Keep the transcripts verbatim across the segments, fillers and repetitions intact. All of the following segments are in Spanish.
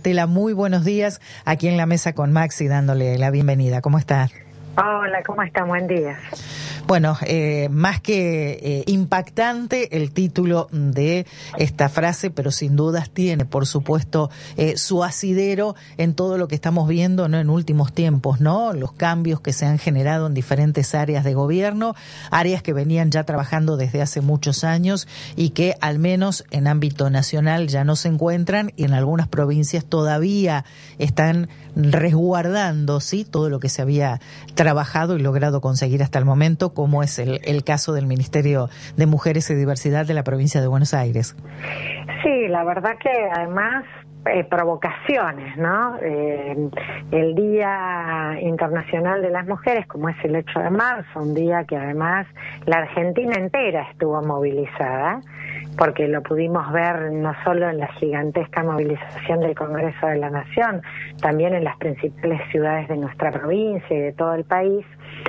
Estela, muy buenos días. Aquí en la mesa con Maxi dándole la bienvenida. ¿Cómo está? Hola, ¿cómo está? Buen día. Bueno, eh, más que eh, impactante el título de esta frase, pero sin dudas tiene, por supuesto, eh, su asidero en todo lo que estamos viendo, ¿no? En últimos tiempos, ¿no? Los cambios que se han generado en diferentes áreas de gobierno, áreas que venían ya trabajando desde hace muchos años y que al menos en ámbito nacional ya no se encuentran y en algunas provincias todavía están resguardando, ¿sí? Todo lo que se había trabajado y logrado conseguir hasta el momento, como es el, el caso del Ministerio de Mujeres y Diversidad de la provincia de Buenos Aires. Sí, la verdad que además eh, provocaciones, ¿no? Eh, el Día Internacional de las Mujeres, como es el ocho de marzo, un día que además la Argentina entera estuvo movilizada, porque lo pudimos ver no solo en la gigantesca movilización del Congreso de la Nación, también en las principales ciudades de nuestra provincia y de todo el país.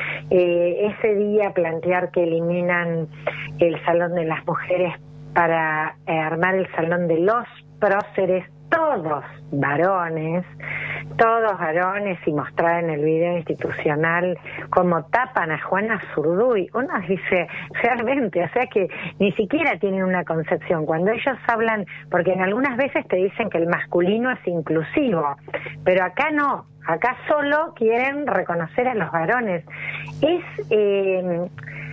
Eh, ese día plantear que eliminan el Salón de las Mujeres para eh, armar el Salón de los Próceres, todos varones, todos varones, y mostrar en el video institucional cómo tapan a Juana Zurduy. Uno dice, realmente, o sea que ni siquiera tienen una concepción. Cuando ellos hablan, porque en algunas veces te dicen que el masculino es inclusivo, pero acá no, acá solo quieren reconocer a los varones. Es... Eh,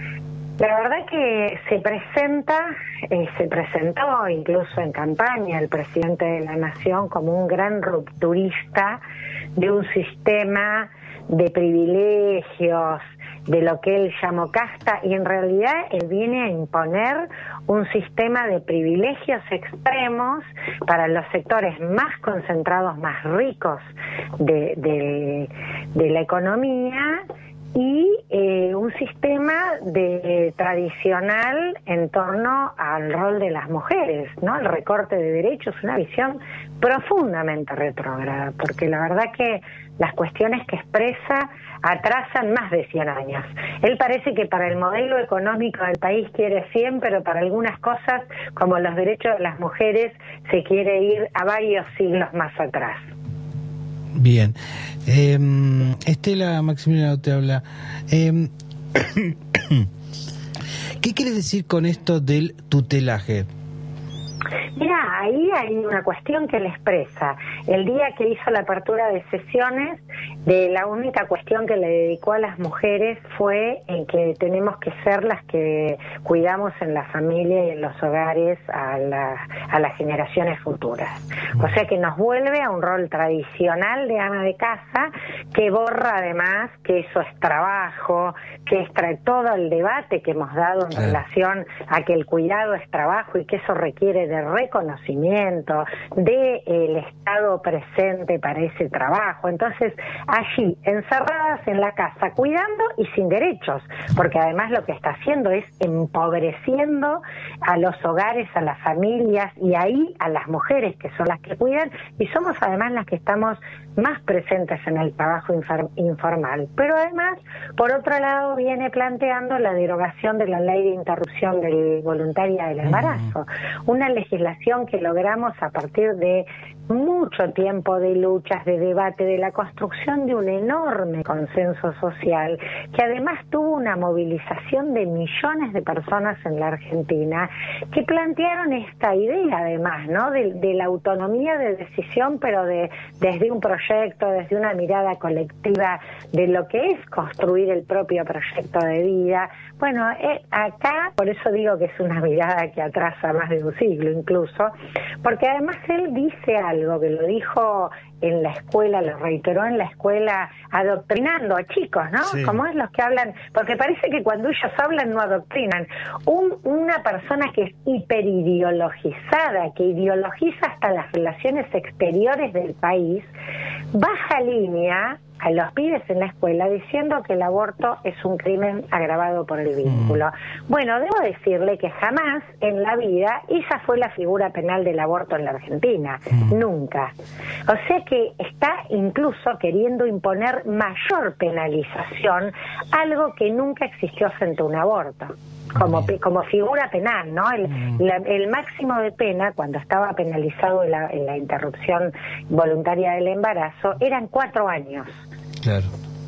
La verdad que se presenta, eh, se presentó incluso en campaña el presidente de la Nación como un gran rupturista de un sistema de privilegios, de lo que él llamó casta, y en realidad él viene a imponer un sistema de privilegios extremos para los sectores más concentrados, más ricos de, de, de la economía, y eh, un sistema de eh, tradicional en torno al rol de las mujeres, ¿no? El recorte de derechos, una visión profundamente retrógrada, porque la verdad que las cuestiones que expresa atrasan más de cien años. Él parece que para el modelo económico del país quiere cien, pero para algunas cosas, como los derechos de las mujeres, se quiere ir a varios siglos más atrás. Bien. Eh, Estela, Maximiliano te habla. Eh, ¿Qué quieres decir con esto del tutelaje? Mira, ahí hay una cuestión que le expresa. El día que hizo la apertura de sesiones, de la única cuestión que le dedicó a las mujeres fue en que tenemos que ser las que cuidamos en la familia y en los hogares a, la, a las generaciones futuras. O sea que nos vuelve a un rol tradicional de ama de casa, que borra además que eso es trabajo, que extrae todo el debate que hemos dado en relación a que el cuidado es trabajo y que eso requiere de reconocimiento, de el Estado presente para ese trabajo. Entonces, allí, encerradas en la casa, cuidando y sin derechos, porque además lo que está haciendo es empobreciendo a los hogares, a las familias, y ahí a las mujeres, que son las que cuidan, y somos además las que estamos más presentes en el trabajo informal. Pero además, por otro lado, viene planteando la derogación de la ley de interrupción del, voluntaria del embarazo, una legislación que logramos a partir de mucho tiempo de luchas, de debate, de la construcción de un enorme consenso social, que además tuvo una movilización de millones de personas en la Argentina, que plantearon esta idea además, ¿no? De, de la autonomía de decisión, pero de desde un proyecto, desde una mirada colectiva de lo que es construir el propio proyecto de vida. Bueno, eh, acá, por eso digo que es una mirada que atrasa más de un siglo incluso, porque además él dice algo que lo dijo en la escuela, lo reiteró en la escuela, adoctrinando a chicos, ¿no? Sí. Como es los que hablan, porque parece que cuando ellos hablan no adoctrinan. Un, una persona que es hiperideologizada, que ideologiza hasta las relaciones exteriores del país, baja línea a los pibes en la escuela diciendo que el aborto es un crimen agravado por el vínculo. Mm. Bueno, debo decirle que jamás en la vida esa fue la figura penal del aborto en la Argentina. Mm. Nunca. O sea que está incluso queriendo imponer mayor penalización, algo que nunca existió frente a un aborto. como como figura penal, ¿no? El, mm. la, el máximo de pena cuando estaba penalizado en la, en la interrupción voluntaria del embarazo eran cuatro años. Claro.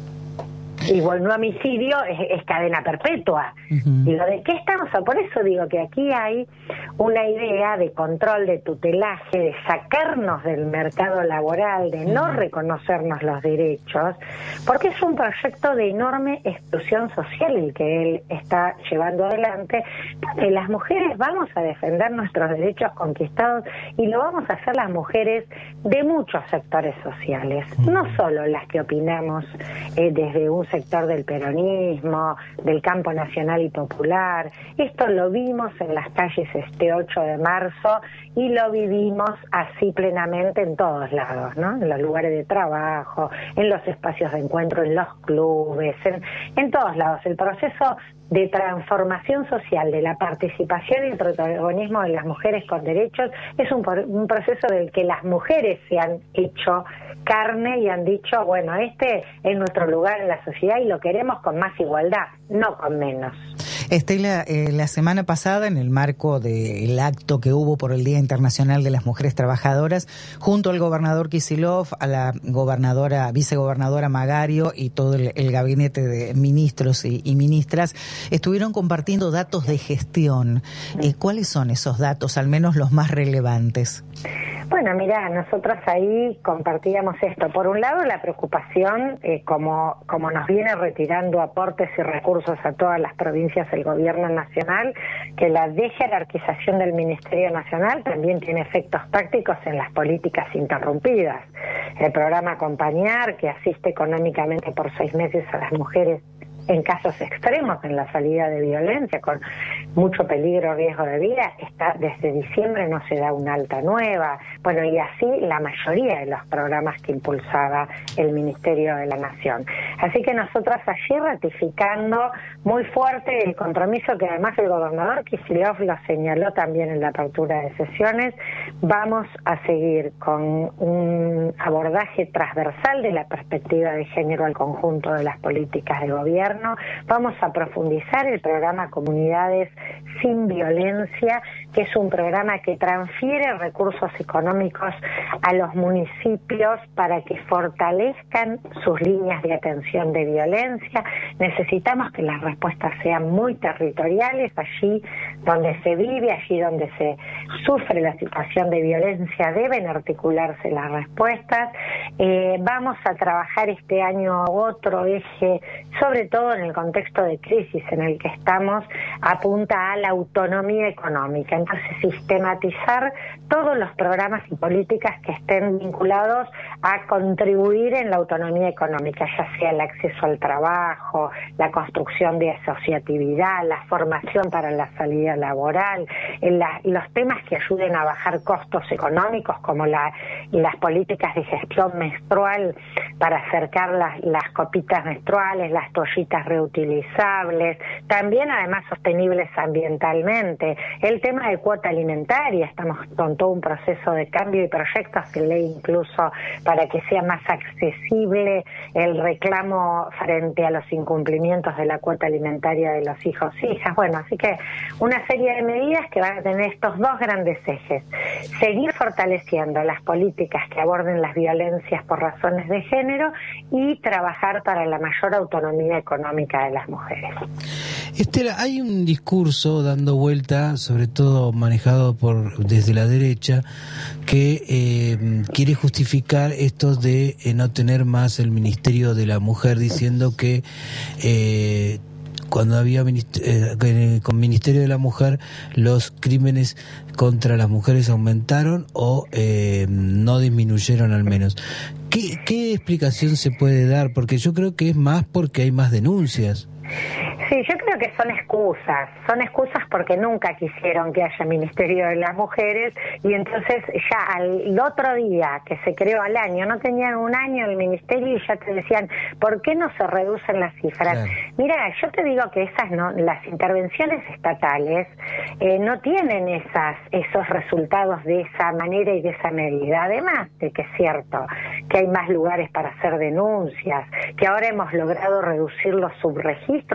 Y bueno, no homicidio es, es cadena perpetua. Uh-huh. Digo, ¿de qué estamos? Por eso digo que aquí hay una idea de control, de tutelaje, de sacarnos del mercado laboral, de no uh-huh. reconocernos los derechos, porque es un proyecto de enorme exclusión social el que él está llevando adelante, donde las mujeres vamos a defender nuestros derechos conquistados y lo vamos a hacer las mujeres de muchos sectores sociales, uh-huh. no solo las que opinamos eh, desde un sector del peronismo, del campo nacional y popular. Esto lo vimos en las calles este ocho de marzo y lo vivimos así plenamente en todos lados, ¿no? En los lugares de trabajo, en los espacios de encuentro, en los clubes, en, en todos lados. El proceso de transformación social, de la participación y el protagonismo de las mujeres con derechos, es un, un proceso del que las mujeres se han hecho carne y han dicho, bueno, este es nuestro lugar en la sociedad y lo queremos con más igualdad, no con menos. Estela, eh, la semana pasada, en el marco del acto que hubo por el Día Internacional de las Mujeres Trabajadoras, junto al gobernador Kicillof, a la gobernadora, vicegobernadora Magario y todo el, el gabinete de ministros y, y ministras, estuvieron compartiendo datos de gestión. Eh, ¿Cuáles son esos datos, al menos los más relevantes? Bueno, mira, nosotros ahí compartíamos esto. Por un lado, la preocupación, eh, como, como nos viene retirando aportes y recursos a todas las provincias el gobierno nacional, que la dejerarquización del Ministerio Nacional también tiene efectos prácticos en las políticas interrumpidas. El programa Acompañar, que asiste económicamente por seis meses a las mujeres en casos extremos en la salida de violencia, con mucho peligro o riesgo de vida, está desde diciembre no se da una alta nueva. Bueno, y así la mayoría de los programas que impulsaba el Ministerio de la Nación. Así que nosotros allí ratificando muy fuerte el compromiso que además el gobernador Kicillof lo señaló también en la apertura de sesiones, vamos a seguir con un abordaje transversal de la perspectiva de género al conjunto de las políticas de gobierno. Vamos a profundizar el programa Comunidades sin Violencia, que es un programa que transfiere recursos económicos a los municipios para que fortalezcan sus líneas de atención de violencia. Necesitamos que las respuestas sean muy territoriales, allí donde se vive, allí donde se sufre la situación de violencia, deben articularse las respuestas. Eh, vamos a trabajar este año otro eje, sobre todo en el contexto de crisis en el que estamos, apunta a la autonomía económica. Entonces, sistematizar todos los programas y políticas que estén vinculados a contribuir en la autonomía económica, ya sea el acceso al trabajo, la construcción de asociatividad, la formación para la salida laboral, la, los temas que ayuden a bajar costos económicos, como la, las políticas de gestión menstrual para acercar las, las copitas menstruales, las toallitas reutilizables, también además sostenibles ambientalmente, el tema de cuota alimentaria, estamos con todo un proceso de cambio y proyectos de ley incluso para que sea más accesible el reclamo frente a los incumplimientos de la cuota alimentaria de los hijos e hijas. Bueno, así que una serie de medidas que van a tener estos dos grandes ejes: seguir fortaleciendo las políticas que aborden las violencias por razones de género y trabajar para la mayor autonomía económica de las mujeres. Estela, hay un discurso dando vuelta, sobre todo manejado por desde la derecha, que eh, quiere justificar esto de eh, no tener más el Ministerio de la Mujer, diciendo que eh, cuando había minister- eh, con Ministerio de la Mujer los crímenes contra las mujeres aumentaron o eh, no disminuyeron al menos. ¿Qué, ¿Qué explicación se puede dar? Porque yo creo que es más porque hay más denuncias. Sí, yo creo que son excusas, son excusas porque nunca quisieron que haya Ministerio de las Mujeres y entonces ya al otro día que se creó al año, no tenían un año el Ministerio y ya te decían, ¿por qué no se reducen las cifras? Claro. Mira, yo te digo que esas no, las intervenciones estatales eh, no tienen esas esos resultados de esa manera y de esa medida, además de que es cierto que hay más lugares para hacer denuncias, que ahora hemos logrado reducir los subregistros porque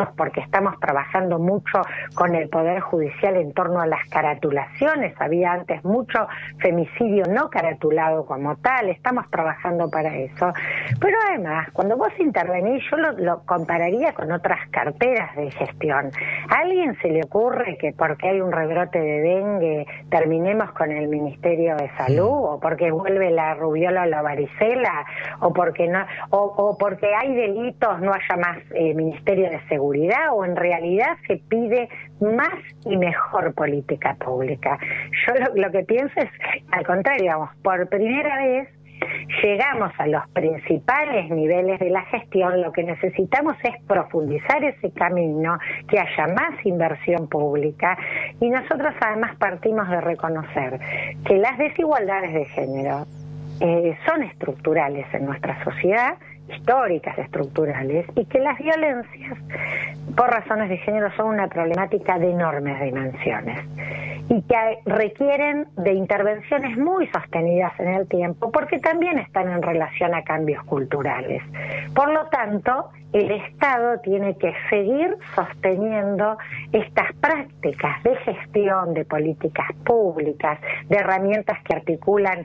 estamos trabajando mucho con el Poder Judicial en torno a las caratulaciones. Había antes mucho femicidio no caratulado como tal, estamos trabajando para eso. Pero además, cuando vos intervenís, yo lo, lo compararía con otras carteras de gestión. ¿A alguien se le ocurre que porque hay un rebrote de dengue terminemos con el Ministerio de Salud, o porque vuelve la rubiola o la varicela, o porque no, o, o porque hay delitos no haya más eh, Ministerio de Seguridad, o en realidad se pide más y mejor política pública? Yo lo, lo que pienso es al contrario, digamos, por primera vez llegamos a los principales niveles de la gestión. Lo que necesitamos es profundizar ese camino, que haya más inversión pública, y nosotros además partimos de reconocer que las desigualdades de género eh, son estructurales en nuestra sociedad, históricas estructurales, y que las violencias por razones de género son una problemática de enormes dimensiones y que requieren de intervenciones muy sostenidas en el tiempo, porque también están en relación a cambios culturales. Por lo tanto, el Estado tiene que seguir sosteniendo estas prácticas de gestión de políticas públicas, de herramientas que articulan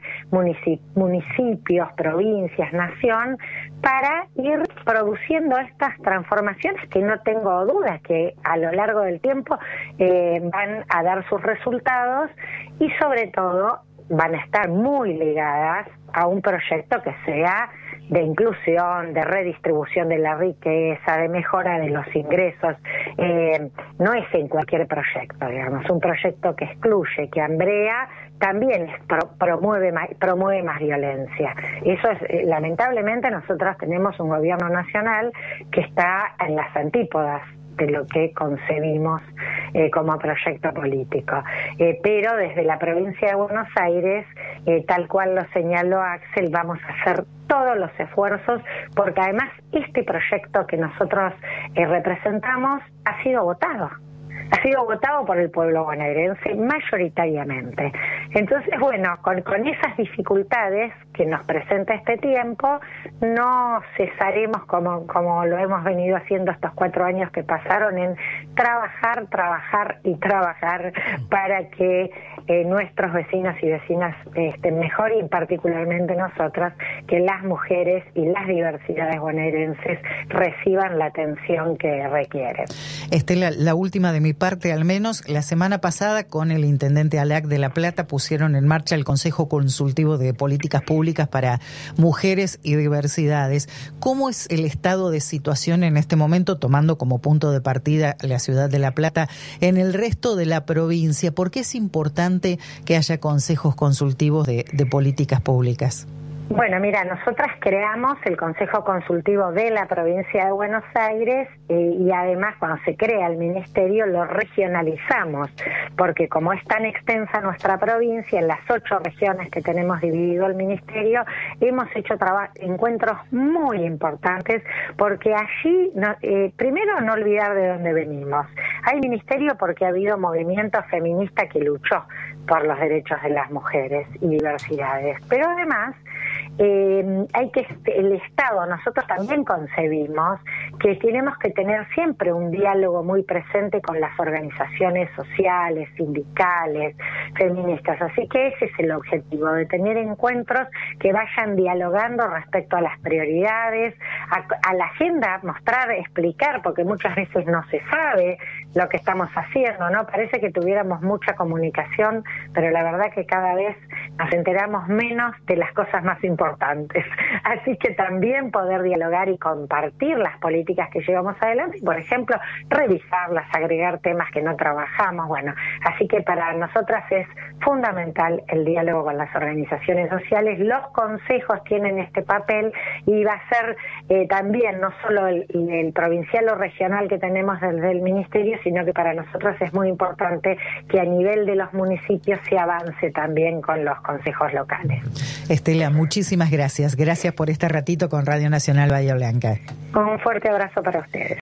municipios, provincias, nación, para ir produciendo estas transformaciones que no tengo duda que a lo largo del tiempo eh, van a dar sus resultados, y sobre todo van a estar muy ligadas a un proyecto que sea de inclusión, de redistribución de la riqueza, de mejora de los ingresos. Eh, no es en cualquier proyecto, digamos, un proyecto que excluye, que hambrea, también pro, promueve, más, promueve más violencia. Eso es, eh, lamentablemente nosotros tenemos un gobierno nacional que está en las antípodas de lo que concebimos eh, como proyecto político. Eh, pero desde la provincia de Buenos Aires, eh, tal cual lo señaló Axel, vamos a hacer todos los esfuerzos, porque además este proyecto que nosotros eh, representamos ha sido votado. Ha sido votado por el pueblo bonaerense mayoritariamente. Entonces, bueno, con, con esas dificultades que nos presenta este tiempo, no cesaremos como, como lo hemos venido haciendo estos cuatro años que pasaron, en trabajar, trabajar y trabajar para que eh, nuestros vecinos y vecinas estén mejor, y particularmente nosotras, que las mujeres y las diversidades bonaerenses reciban la atención que requieren. Estela, la última de mi parte al menos. La semana pasada, con el intendente Alac de La Plata, pusieron en marcha el Consejo Consultivo de Políticas Públicas para Mujeres y Diversidades. ¿Cómo es el estado de situación en este momento, tomando como punto de partida la ciudad de La Plata, en el resto de la provincia? ¿Por qué es importante que haya consejos consultivos de, de políticas públicas? Bueno, mira, nosotras creamos el Consejo Consultivo de la provincia de Buenos Aires eh, y además cuando se crea el ministerio lo regionalizamos, porque como es tan extensa nuestra provincia, en las ocho regiones que tenemos dividido el ministerio, hemos hecho encuentros muy importantes, porque allí, no, eh, primero no olvidar de dónde venimos. Hay ministerio porque ha habido movimiento feminista que luchó por los derechos de las mujeres y diversidades, pero además Eh, hay que el Estado, nosotros también concebimos que tenemos que tener siempre un diálogo muy presente con las organizaciones sociales, sindicales, feministas, así que ese es el objetivo, de tener encuentros que vayan dialogando respecto a las prioridades, a, a la agenda, mostrar, explicar, porque muchas veces no se sabe lo que estamos haciendo, ¿no? Parece que tuviéramos mucha comunicación, pero la verdad que cada vez nos enteramos menos de las cosas más importantes. Así que también poder dialogar y compartir las políticas que llevamos adelante, y, por ejemplo, revisarlas, agregar temas que no trabajamos. Bueno, así que para nosotras es fundamental el diálogo con las organizaciones sociales. Los consejos tienen este papel, y va a ser eh, también no solo el, el provincial o regional que tenemos desde el ministerio, sino que para nosotros es muy importante que a nivel de los municipios se avance también con los consejos locales. Estela, muchísimas gracias. Gracias por este ratito con Radio Nacional Bahía Blanca. Un fuerte abrazo para ustedes.